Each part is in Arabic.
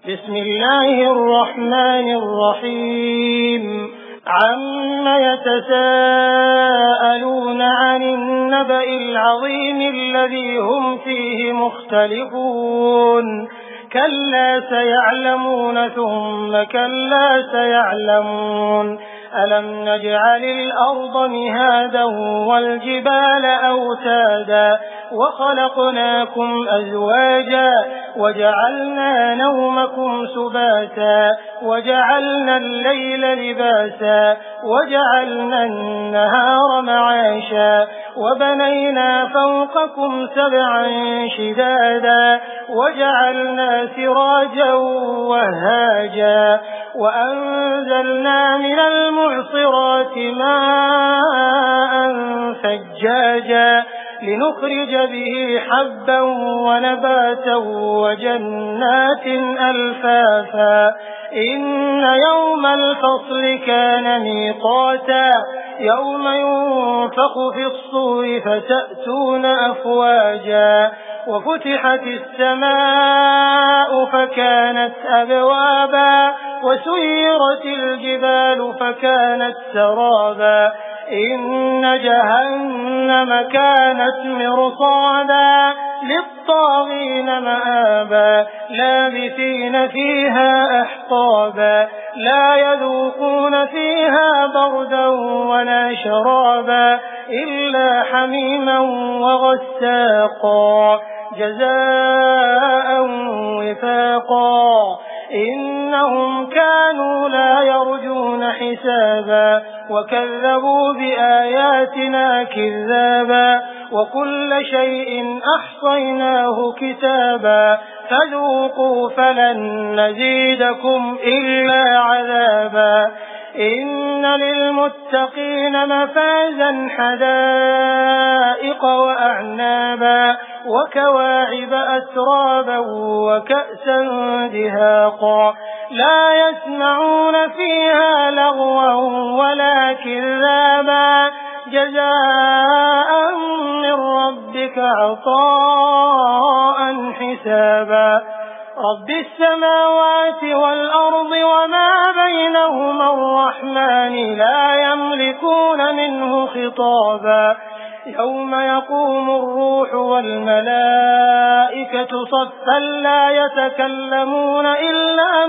بسم الله الرحمن الرحيم عم يتساءلون عن النبأ العظيم الذي هم فيه مختلفون كلا سيعلمون ثم كلا سيعلمون ألم نجعل الأرض مهادا والجبال أوتادا وخلقناكم أزواجا وجعلنا نومكم سباتا وجعلنا الليل لباسا وجعلنا النهار معاشا وبنينا فوقكم سبعا شدادا وجعلنا سراجا وهاجا وأنزلنا من المعصرات ماء ثجاجا لنخرج به حبا ونباتا وجنات ألفافا إن يوم الفصل كان ميقاتا يوم ينفخ في الصور فتأتون أفواجا وفتحت السماء فكانت أبوابا وسيرت الجبال فكانت سرابا إن جهنم كانت مرصادا للطاغين مآبا لابثين فيها أحقابا لا يذوقون فيها بردا ولا شرابا إلا حميما وغساقا جزاء وفاقا إنهم كانوا لا يرجون حسابا وكذبوا بآياتنا كذابا وكل شيء أحصيناه كتابا فذوقوا فلن نزيدكم إلا عذابا إن للمتقين مفازا حدائق وأعنابا وكواعب أترابا وكأسا دهاقا لا يسمعون فيها لغوا ولا كذابا جزاء من ربك عطاء حسابا رب السماوات والأرض وما بينهما الرحمن لا يملكون منه خطابا يوم يقوم الروح والملائكة صفا لا يتكلمون إلا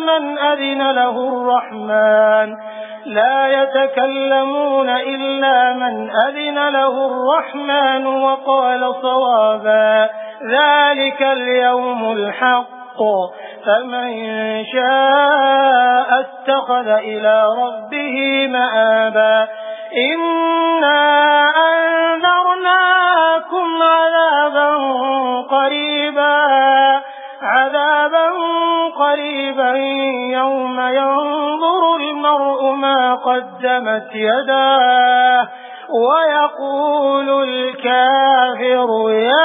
من أذن له الرحمن وقال صوابا ذلك اليوم الحق فمن شاء اتخذ إلى ربه مآبا إنا أنذرناكم عذابا قريبا يوم ينظر المرء ما قدمت يداه ويقول الكافر يا